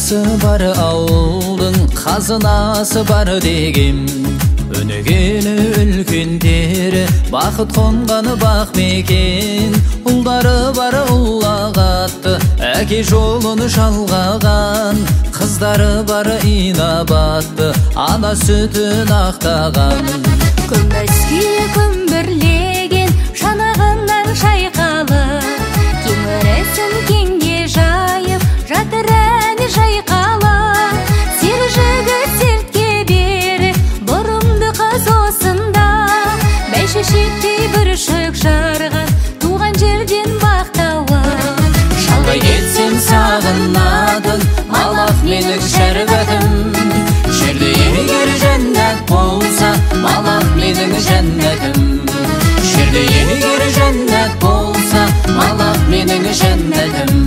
Асы бар ауылдың қазынасы бар деген, өнегені үлкендері бақыт қонғаны бақ мекен. Ұлдары бар ұлағатты әке жолын жалғаған, қыздары бар инабатты ана сүтін ақтаған. Күмбезге күмбірлеген шанағынан шайқалып, кеңіресін кеңге жайып жатыр әні жайқалып. Сері жігіт сертке беріп бұрымды қыз осында, бәйшешектей бүршік жарған туған жерден бақтауы. Шалғай кетсем сағынатын малақ менің шәрбәтім, жерде егер жәннат болса малақ менің жәннәтім. Жерде егер жәннат болса малақ менің жәннәтім.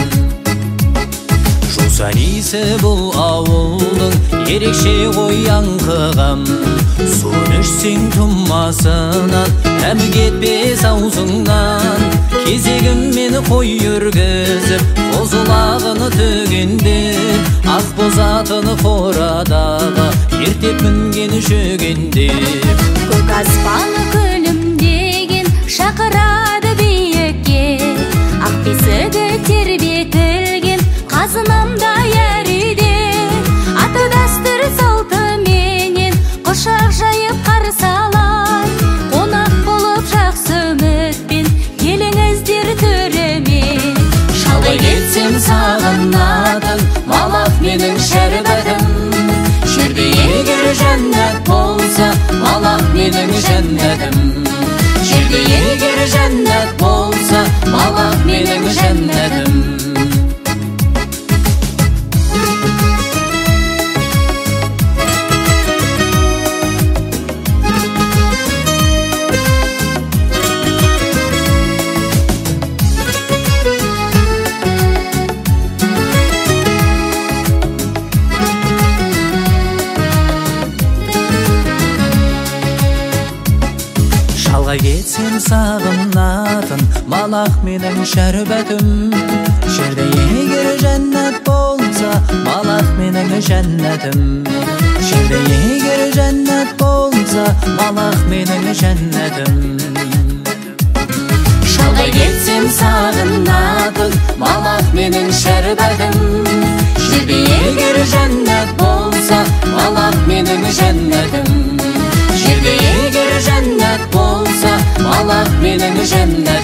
Жусан иісі бұл ауылдың ерекше ғой аңқыған, суын ішсең тұмасынан әмі кетпес аузыңнан. Кезегім мені қой үргізіп қозылағыны төгендеп, ақ бозатыны қорадағы ертеп мінгені шөгендеп. Көк аспаны күлімдеген шақырады биікке, ақ бесігі тербетілген қазынамдай әриде. Аты дәстүр салтыменен құшақ жайып қарсы алар, қонақ болып жақсы үмітпен келіңіздер төреме. Шалғай кетсем сағынатын малақ менің шәрбәтім, жерде егер жәннат болса малақ менің жәннәтім. Жерде егер жәннат болса малақ менің жәннәтім. Шалғай кетсем сағынатын малақ менің шәрбәтім, жерде егер жәннат болса малақ менің жәннәтім. Жерде егер жәннат болса малақ менің жәннәтім. Шалғай кетсем сағынатын малақ менің шәрбәтім, жерде егер жәннат болса малақ менің жәннәтім. Жерде егер жәннат болса малақ менің жәннәтім.